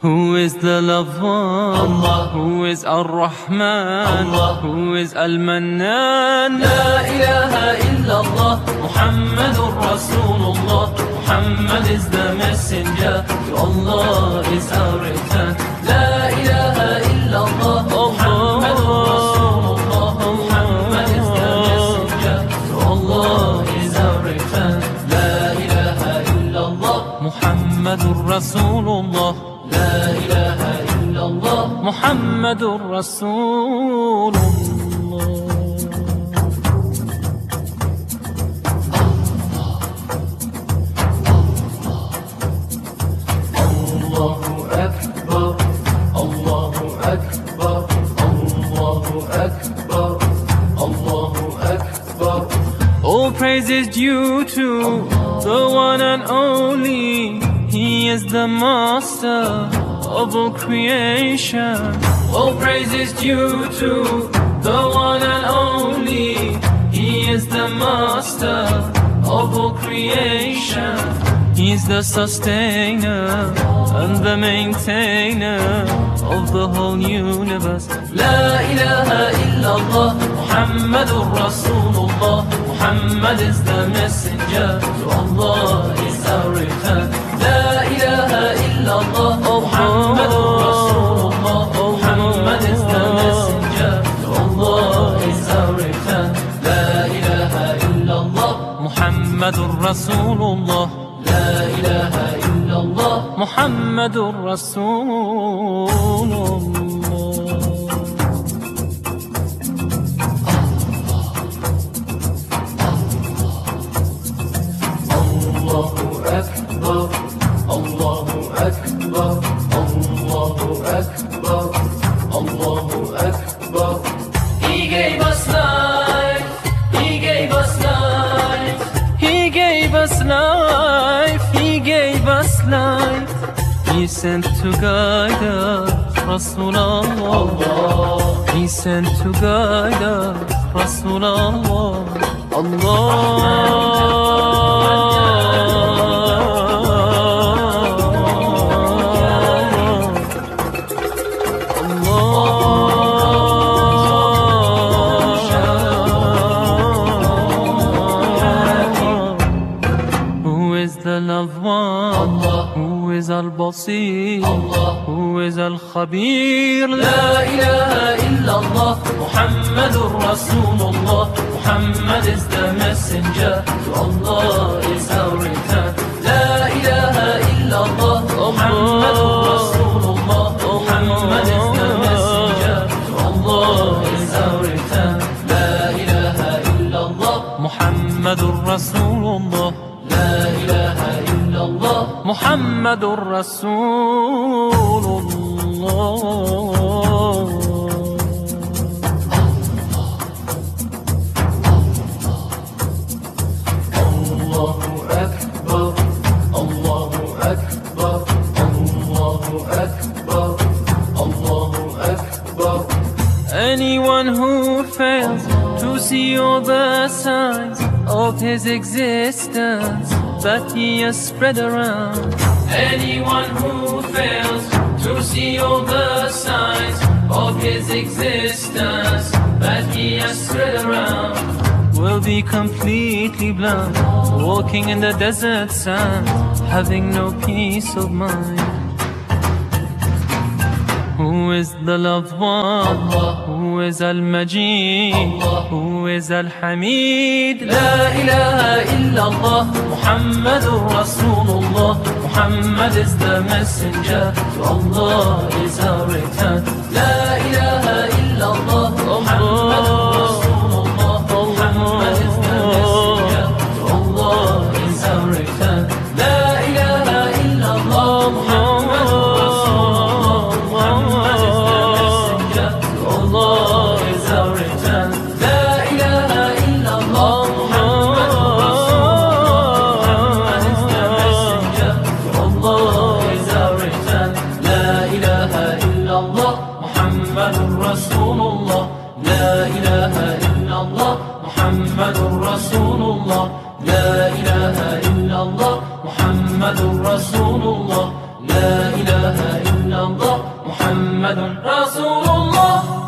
Who is the loved one? Allah. Who is Ar-Rahman? Allah. Who is Al-Mannan? La ilaha illallah, Muhammadur Rasulullah. Muhammad is the messenger, to Allah is our return. La ilaha illallah, Muhammadur Rasulullah. Muhammad is the messenger, to Allah is our return. La ilaha illallah, Muhammadur Rasulullah. La ilaha illallah, Muhammadur Rasulullah. Allahu Akbar, Allahu Akbar, Allahu Akbar, Allahu Akbar. All praise is due to the one and only. He is the master of all creation. All praise is due to the one and only. He is the master of all creation. He's the sustainer and the maintainer of the whole universe. La ilaha illallah, Muhammadur Rasulullah. Muhammad is the messenger, to Allah is our return. La ilaha illallah, Muhammadur Rasulullah. Muhammad is the messenger, to Allah is our return. La ilaha illallah, Muhammadur Rasulullah. La ilaha illallah, Muhammadur Rasulullah. Allahu Akbar, Allahu Akbar, Allahu Akbar, Allahu Akbar. He gave us life, He gave us life. He gave us life, He gave us life. He sent to guide us, Rasulallah. He sent to guide us, Rasulallah. Who is the loved one? Allah. Who is Al-Basir? Allah. Who is Al-Khabir? La ilaha illallah, Muhammadur Rasulullah. Muhammad is the messenger, to Allah is our return. La ilaha illallah, Muhammadur Rasulullah. Muhammad is the messenger, to Allah is our return. La ilaha illallah, Muhammadur Rasulullah. La ilaha illallah, Muhammadur Rasulullah. Allahu Akbar, Allahu Akbar, Allahu Akbar, Allahu Akbar. Anyone who fails to see all the signs of his existence that he has spread around. Anyone who fails to see all the signs of his existence that he has spread around Will be completely blind, walking in the desert sand, having no peace of mind. Who is the loved one? Allah. Who is Al-Majid? Allah. Who is Al-Hamid? La ilaha illallah, Muhammadur Rasulullah. Muhammad is the messenger, to Allah is our return. La ilaha illallah, Muhammadur Rasulullah. Muhammad is the messenger, to Allah is our return. La ilaha illallah, Muhammadur Rasulullah. Muhammad is the messenger, to Allah is our return. La ilaha illallah, Muhammadur Rasulullah. Muhammad is the messenger, to Allah is our return. La ilaha illallah, Muhammadur Rasulullah. La ilaha illallah, Muhammadur Rasulullah. La ilaha illallah, Muhammadur Rasulullah. La ilaha illallah. محمد رسول الله.